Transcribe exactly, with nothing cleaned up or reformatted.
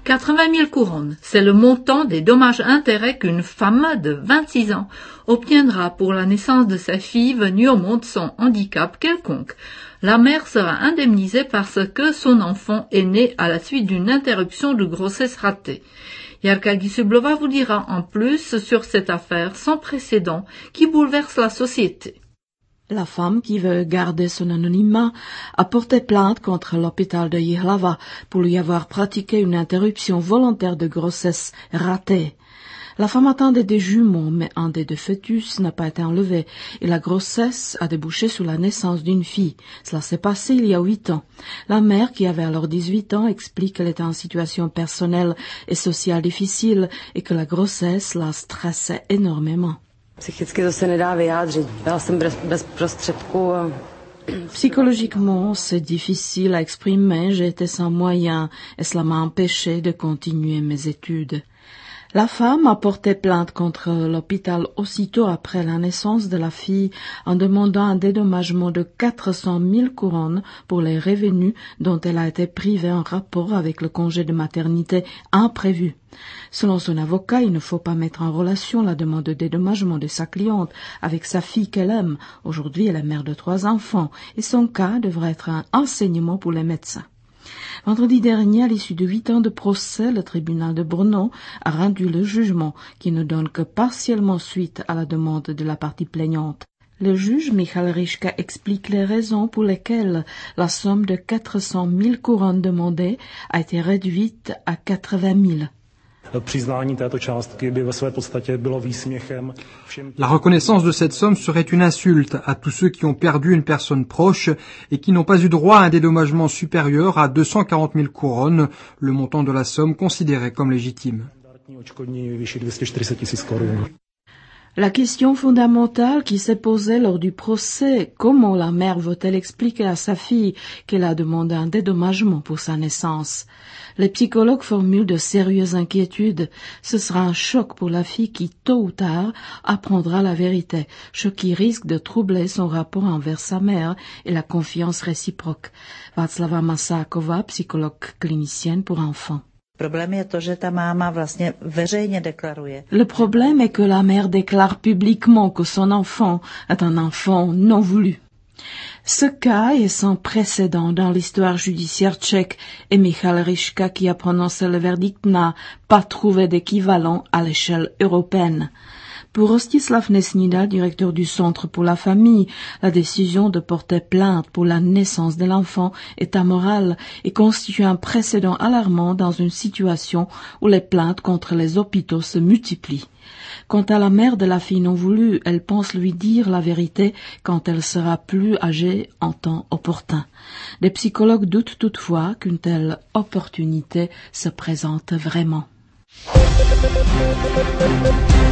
quatre-vingt mille couronnes, c'est le montant des dommages-intérêts qu'une femme de vingt-six ans obtiendra pour la naissance de sa fille venue au monde sans handicap quelconque. La mère sera indemnisée parce que son enfant est né à la suite d'une interruption de grossesse ratée. Jarka Gisublova vous dira en plus sur cette affaire sans précédent qui bouleverse la société. La femme qui veut garder son anonymat a porté plainte contre l'hôpital de Jihlava pour lui avoir pratiqué une interruption volontaire de grossesse ratée. La femme attendait des jumeaux, mais un des deux fœtus n'a pas été enlevé et la grossesse a débouché sur la naissance d'une fille. Cela s'est passé il y a huit ans. La mère, qui avait alors dix-huit ans, explique qu'elle était en situation personnelle et sociale difficile et que la grossesse la stressait énormément. Psychologiquement, c'est difficile à exprimer, j'ai été sans moyens et cela m'a empêché de continuer mes études. La femme a porté plainte contre l'hôpital aussitôt après la naissance de la fille en demandant un dédommagement de quatre cent mille couronnes pour les revenus dont elle a été privée en rapport avec le congé de maternité imprévu. Selon son avocat, il ne faut pas mettre en relation la demande de dédommagement de sa cliente avec sa fille qu'elle aime. Aujourd'hui, elle est mère de trois enfants et son cas devrait être un enseignement pour les médecins. Vendredi dernier, à l'issue de huit ans de procès, le tribunal de Brno a rendu le jugement qui ne donne que partiellement suite à la demande de la partie plaignante. Le juge Michal Ryška explique les raisons pour lesquelles la somme de quatre cent mille couronnes demandées a été réduite à quatre-vingt mille. La reconnaissance de cette somme serait une insulte à tous ceux qui ont perdu une personne proche et qui n'ont pas eu droit à un dédommagement supérieur à deux cent quarante mille couronnes, le montant de la somme considéré comme légitime. La question fondamentale qui s'est posée lors du procès, comment la mère veut-elle expliquer à sa fille qu'elle a demandé un dédommagement pour sa naissance? Les psychologues formulent de sérieuses inquiétudes. Ce sera un choc pour la fille qui, tôt ou tard, apprendra la vérité, choc qui risque de troubler son rapport envers sa mère et la confiance réciproque. Václava Masáková, psychologue clinicienne pour enfants. Le problème est que la mère déclare publiquement que son enfant est un enfant non voulu. Ce cas est sans précédent dans l'histoire judiciaire tchèque et Michal Ryška, qui a prononcé le verdict, n'a pas trouvé d'équivalent à l'échelle européenne. Pour Rostislav Nesnida, directeur du Centre pour la famille, la décision de porter plainte pour la naissance de l'enfant est amorale et constitue un précédent alarmant dans une situation où les plaintes contre les hôpitaux se multiplient. Quant à la mère de la fille non voulue, elle pense lui dire la vérité quand elle sera plus âgée en temps opportun. Les psychologues doutent toutefois qu'une telle opportunité se présente vraiment.